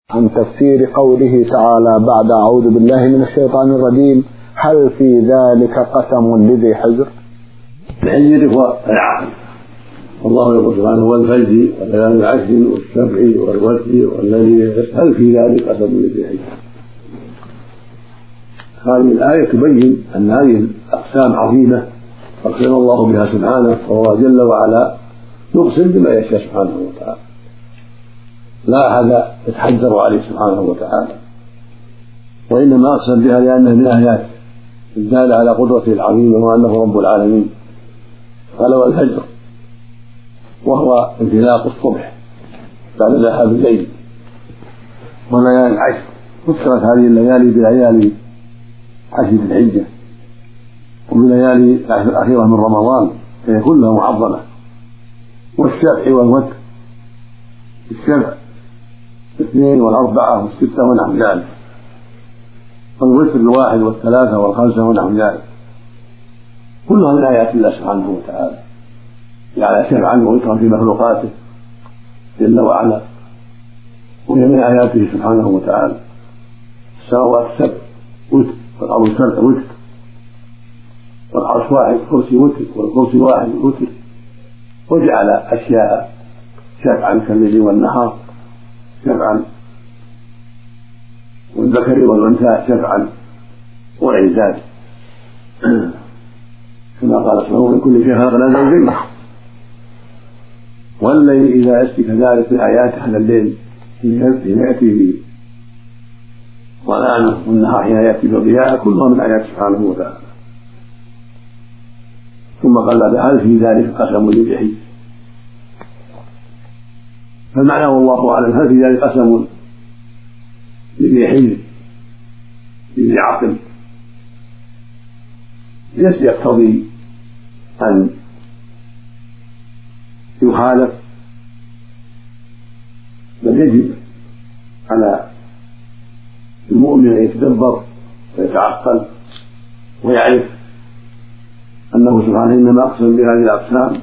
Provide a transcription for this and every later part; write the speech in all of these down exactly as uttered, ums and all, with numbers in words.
عن تفسير قوله تعالى بعد أعوذ بالله من الشيطان الرجيم: هل في ذلك قسم لذي حجر؟ الحجر هو العقل، والله يقول سبحانه: والفجر وليال العشر والسبع والوتر والذي هل في ذلك قسم لذي حجر. هذه الآية تبين أن هذه الأقسام عظيمة أقسم الله بها سبحانه، وهو جل وعلا يقسم بما يشاء سبحانه وتعالى، لا أحد يتحجر عليه سبحانه وتعالى، وإنما أقسم بها لأنها من آيات الدالة على قدرته العظيمة وأنه رب العالمين. قال: والفجر، وهو انطلاق الصبح بعد ذهاب الليل، وليالي العشر، فسرت هذه الليالي بليالي عشر ذي الحجة وبليالي العشر الأخيرة من رمضان، فهي كلها معظمة. والسبع والوتر، السبع الاثنين والأربعة والستة ونحو ذلك، والوتر الواحد والثلاثة والخمسة ونحو ذلك، كلها من آيات الله سبحانه وتعالى، جعل شفعا ووترا في مخلوقاته جل وعلا، وهي من آياته سبحانه وتعالى. السماوات السبع وتر، والأرض السبع وتر، والعرش واحد، الكرسي وتر، والكرسي واحد وتر، وجعل أشياء شفعا كالليل والنهار شفعا، والذكر والأنثى شفعا وغير ذلك، كما قال سبحانه: من كل شيء خلقنا زوجين. والليل إذا يسري كذلك من آياته على الليل حين يأتي به ظلامه، والنهار حين يأتي بضياءه، كلها من آيات سبحانه وتعالى. ثم قال: هل في ذلك قسم لذي حجر؟ فالمعنى والله أعلم: هل في ذلك قسم لذي حجر لذي عقل؟ ليس يقتضي أن يخالف، بل يجب على المؤمن أن يتدبر ويتعقل ويعرف أنه سبحانه إنما أقسم بهذه الأقسام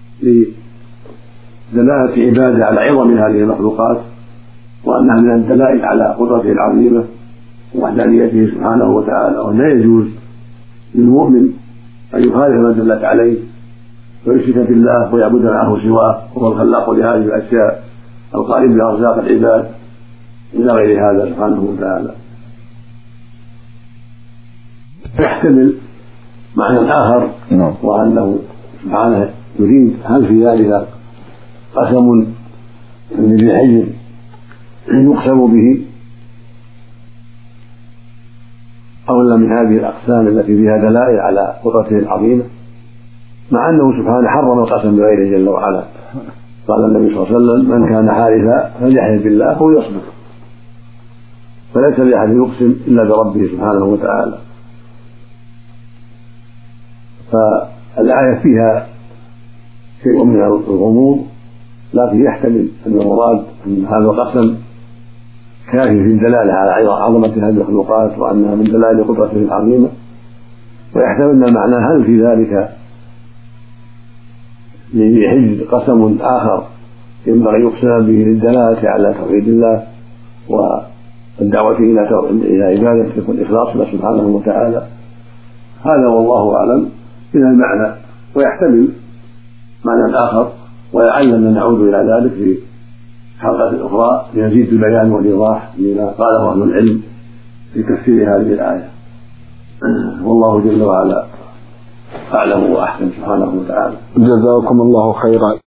لدلالة عباده على عظم هذه المخلوقات، وأنها من الدلائل على قدرته العظيمة ووحدانيته سبحانه وتعالى، ولا يجوز للمؤمن أن يخالف ما دلت عليه ويشرك بالله ويعبد معه سواه، وهو الخلاق لهذه الأشياء القائم بأرزاق العباد إلى غير هذا سبحانه وتعالى. يحتمل معنى آخر، وأنه سبحانه يريد هل في ذلك قسم لذي حجر يقسم به، أولا من هذه الأقسام التي فيها دلائل على قدرته العظيمة، مع أنه سبحانه حرم القسم بغيره جل وعلا. قال النبي صلى الله عليه وسلم: من كان حالفا فليحلف بالله أو يصمت، فليس لأحد يقسم إلا بربه سبحانه وتعالى. فالآية فيها شيء من الغموض، لكن يحتمل أن المراد أن هذا القسم كافي في الدلالة على عظمة هذه المخلوقات وأنها من دلائل قدرته العظيمة، ويحتمل أن المعنى هل في ذلك لذي حجر قسم آخر ينبغي يقسم به للدلالة على توحيد الله والدعوة إلى عبادته يكون إخلاص له سبحانه وتعالى. هذا والله أعلم من المعنى، ويحتمل معنى آخر، ولعلنا نعود إلى ذلك في حلقة أخرى ليزيد البيان والإيضاح لما قاله أهل العلم في تفسير هذه الآية. والله جل وعلا أعلم وأحسن سبحانه وتعالى. جزاكم الله خيرا.